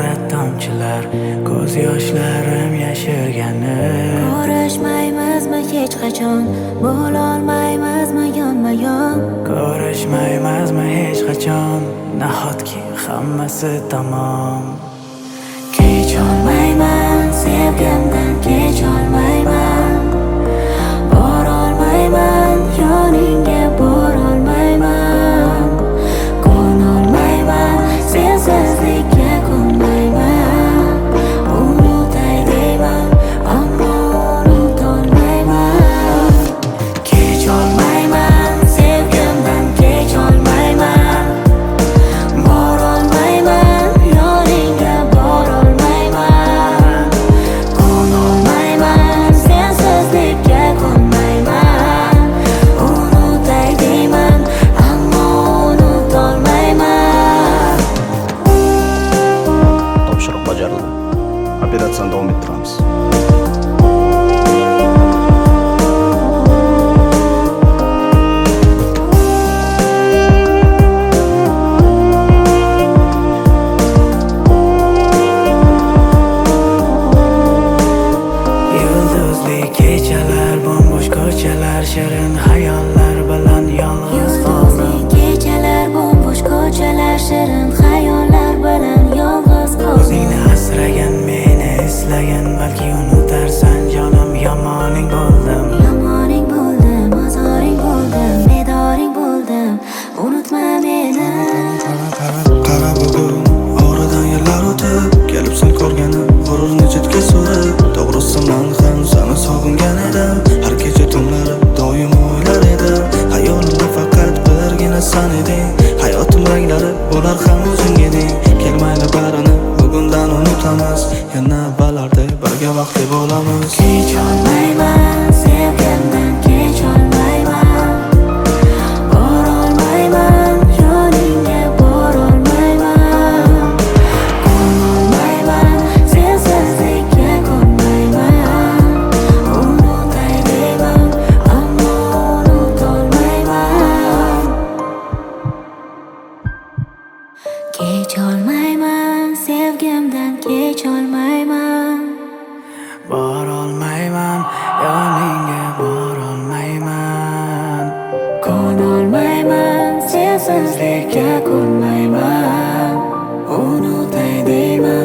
hasrat tomchilar, ko'z yoshlarim yashirgani. Ko'rishmaymizmi hech qachon, bo'lolmaymizmi yonma-yon? Ko'rishmaymizmi hech qachon, nahotki hammasi tamom. Kecholmayman, sevgimdan kecholmayman. Borolmayman, yoningga borolmayman. Ko'nolmayman, sensizlikka ko'nmayman. Unutay deyman, ammo unutolmayman. Kecholmayman, sevgimdan kecholmayman. Borolmayman, yoningga borolmayman. Ko'nolmayman, sensizlikka ko'nmayman. Unutay deyman, ammo unutolmayman. Topshiriq bajarildi. Operatsiyani davom ettiramiz. Yulduzli kechalar, bombo'sh ko'chalar, shirin xayollar bilan yolg'iz qoldim. Kechalar, bombo'sh ko'chalar, shirin xayollar bilan yolg'iz qoldim. O'zingni asragan, meni eslagan, balki unutarsan jonim, yomoning bo'ldim. Yomoning bo'ldim, ozoring bo'ldim, bedoring bo'ldim. Unutma meni. Qara bugun oradan yillar o'tib, kelibsan ko'rganim g'ururni chetga surib. To'g'risi men ham seni sog'ingan edim. Har kecha tunlari doim o'ylar edim. Hayolimda faqat birgina sen eding. Hayotim ranglari bo'lar ham o'zing eding. Kelmayli barini bugundan unutamiz. Yana avvallardek birga vaqtli bo'lamiz. Kecholmayman, sevgimdan kecholmayman. Borolmayman, yoningga borolmayman. Ko'nolmayman, sensizlikka ko'nmayman. Unutay deyman, ammo unutolmayman. Kecholmayman, sevgimdan kecholmayman. Borolmayman, yoningga borolmayman. Ko'nolmayman, sensizlikka ko'nmayman. Unutay deyman.